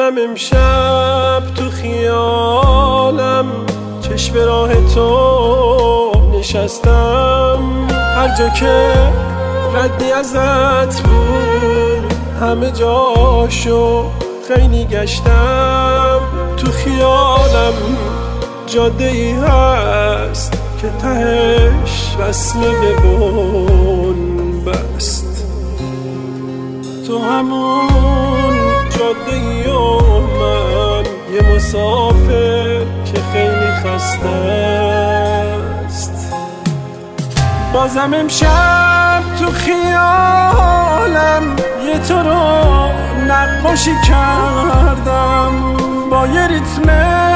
بازم امشب تو خیالم چشم راه تو نشستم، هر جا که ردی ازت بود همه جاشو خیلی گشتم. تو خیالم جاده ای هست که تهش وصله به بن بست، تو همون جاده ای و من یه مسافر که خیلی خسته است. بازم امشب تو خیالم یه تو رو نقاشی کردم، با یه ریتم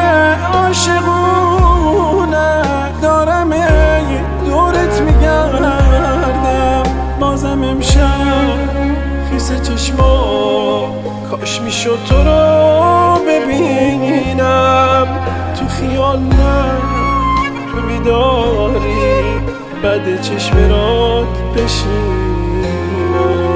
عاشقونه دارم دورت میگردم. بازم امشب خیس چشما کاش میشد تو رو ببینم، تو خیال نه تو بیداری بعد چشم رات بشینم.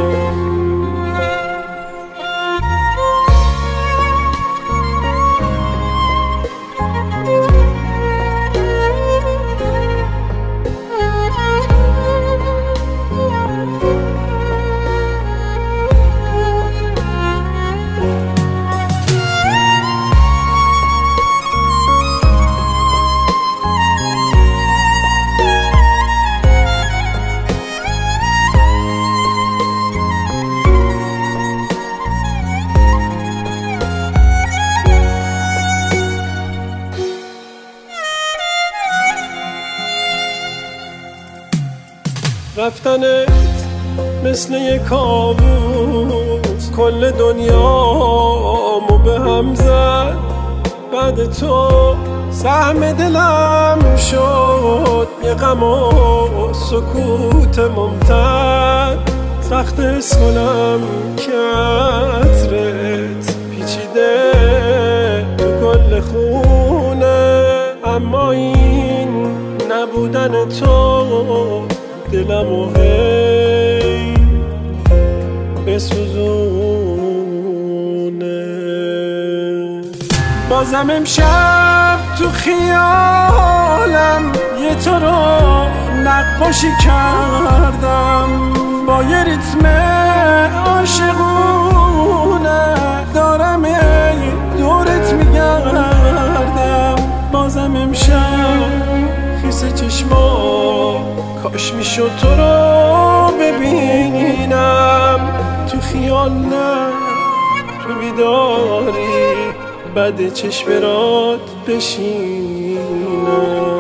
رفتنت مثل یه کابوس کل دنیامو به هم زد، بعد تو سهم دلم شد یه غم و سکوت ممتد. سخت حس کنم که عطرت پیچیده تو کل خونه، اما این نبودن تو دلمو هی بسوزونه. بازم امشب تو خیالم یه تو رو نقاشی کردم، با یه ریتم عاشقونه دارم دورت میگردم. بازم امشب خیس چشما کاش میشد تو رو ببینم، تو خیال نه تو بیداری بعد چشم رات بشینم.